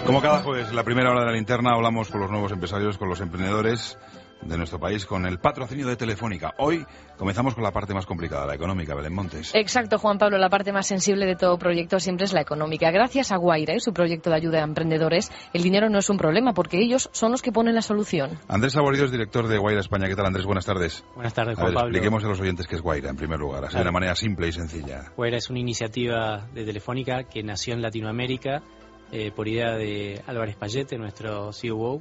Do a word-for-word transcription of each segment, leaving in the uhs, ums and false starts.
Como cada jueves, la primera hora de la linterna, hablamos con los nuevos empresarios, con los emprendedores de nuestro país, con el patrocinio de Telefónica. Hoy comenzamos con la parte más complicada, la económica, Belén Montes. Exacto, Juan Pablo, la parte más sensible de todo proyecto siempre es la económica. Gracias a Guaira y su proyecto de ayuda a emprendedores, el dinero no es un problema porque ellos son los que ponen la solución. Andrés Saborío es director de Guaira España. ¿Qué tal, Andrés? Buenas tardes. Buenas tardes, Juan a ver, Pablo. Expliquemos a los oyentes qué es Guaira, en primer lugar, así claro. de una manera simple y sencilla. Guaira es una iniciativa de Telefónica que nació en Latinoamérica eh, por idea de Álvarez Payete, nuestro C E O.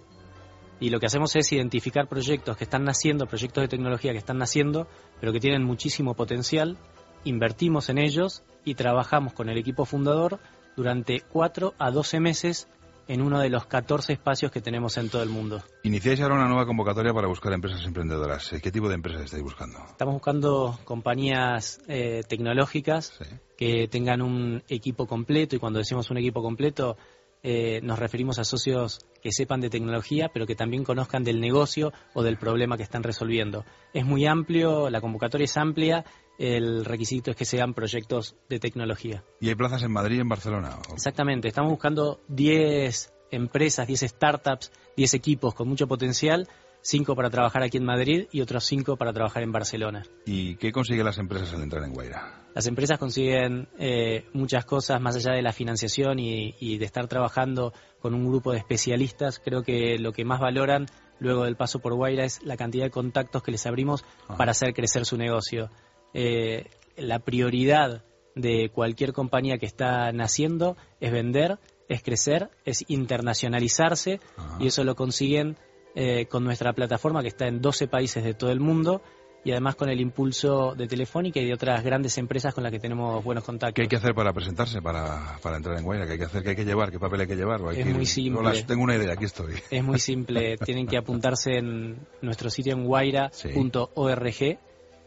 Y lo que hacemos es identificar proyectos que están naciendo, proyectos de tecnología que están naciendo, pero que tienen muchísimo potencial, invertimos en ellos y trabajamos con el equipo fundador durante cuatro a doce meses en uno de los catorce espacios que tenemos en todo el mundo. Iniciáis ahora una nueva convocatoria para buscar empresas emprendedoras. ¿Qué tipo de empresas estáis buscando? Estamos buscando compañías eh, tecnológicas sí. que tengan un equipo completo, y cuando decimos un equipo completo, Eh, nos referimos a socios que sepan de tecnología, pero que también conozcan del negocio o del problema que están resolviendo. Es muy amplio, la convocatoria es amplia, el requisito es que sean proyectos de tecnología. ¿Y hay plazas en Madrid y en Barcelona? ¿O? Exactamente, estamos buscando diez empresas, diez startups, diez equipos con mucho potencial, cinco para trabajar aquí en Madrid y otros cinco para trabajar en Barcelona. ¿Y qué consiguen las empresas al entrar en Guaira? Las empresas consiguen eh, muchas cosas más allá de la financiación y, y de estar trabajando con un grupo de especialistas. Creo que lo que más valoran luego del paso por Guaira es la cantidad de contactos que les abrimos Ajá. para hacer crecer su negocio. Eh, la prioridad de cualquier compañía que está naciendo es vender, es crecer, es internacionalizarse Ajá. y eso lo consiguen eh, con nuestra plataforma que está en doce países de todo el mundo. Y además con el impulso de Telefónica y de otras grandes empresas con las que tenemos buenos contactos. ¿Qué hay que hacer para presentarse, para, para entrar en Guaira? ¿Qué hay que hacer? ¿Qué hay que llevar? ¿Qué papel hay que llevar? ¿Hay es que ir? muy simple. No, las, tengo una idea, aquí estoy. Es muy simple. Tienen que apuntarse en nuestro sitio en guaira punto org sí.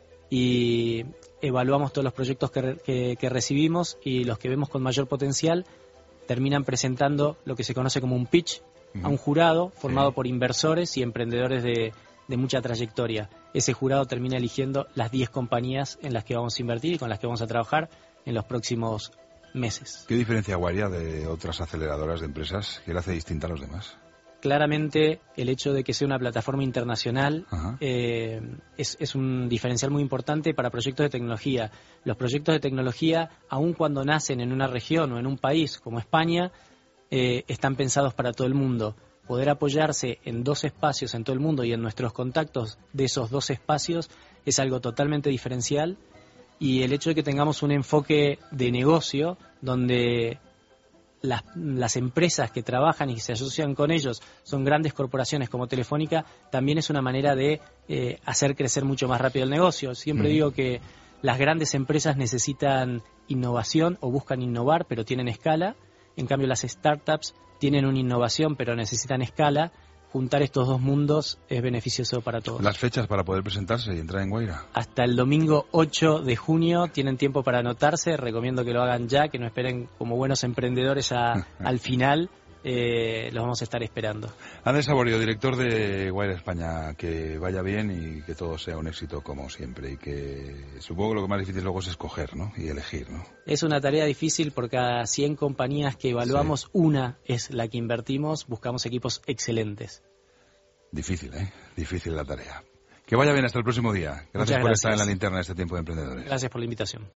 y evaluamos todos los proyectos que, que, que recibimos, y los que vemos con mayor potencial terminan presentando lo que se conoce como un pitch uh-huh. a un jurado formado sí. por inversores y emprendedores de... de mucha trayectoria. Ese jurado termina eligiendo las diez compañías en las que vamos a invertir y con las que vamos a trabajar en los próximos meses. ¿Qué diferencia Guaira de otras aceleradoras de empresas? ¿Qué le hace distinta a los demás? Claramente el hecho de que sea una plataforma internacional eh, es, es un diferencial muy importante para proyectos de tecnología. Los proyectos de tecnología, aun cuando nacen en una región o en un país como España, eh, están pensados para todo el mundo. Poder apoyarse en dos espacios en todo el mundo y en nuestros contactos de esos dos espacios es algo totalmente diferencial, y el hecho de que tengamos un enfoque de negocio donde las, las empresas que trabajan y que se asocian con ellos son grandes corporaciones como Telefónica también es una manera de eh, hacer crecer mucho más rápido el negocio. Siempre mm. digo que las grandes empresas necesitan innovación o buscan innovar, pero tienen escala. En cambio, las startups tienen una innovación, pero necesitan escala. Juntar estos dos mundos es beneficioso para todos. ¿Las fechas para poder presentarse y entrar en Guaira? Hasta el domingo ocho de junio tienen tiempo para anotarse. Recomiendo que lo hagan ya, que no esperen como buenos emprendedores a, al final. Eh, los vamos a estar esperando. Andrés Saborío, director de Guaira España, que vaya bien y que todo sea un éxito como siempre, y que supongo que lo que más difícil luego es escoger, ¿no? Y elegir, ¿no? Es una tarea difícil porque a cien compañías que evaluamos, sí. una es la que invertimos. Buscamos equipos excelentes. Difícil, ¿eh? Difícil la tarea. Que vaya bien hasta el próximo día. Gracias por gracias. estar en la linterna de este tiempo de emprendedores. Gracias por la invitación.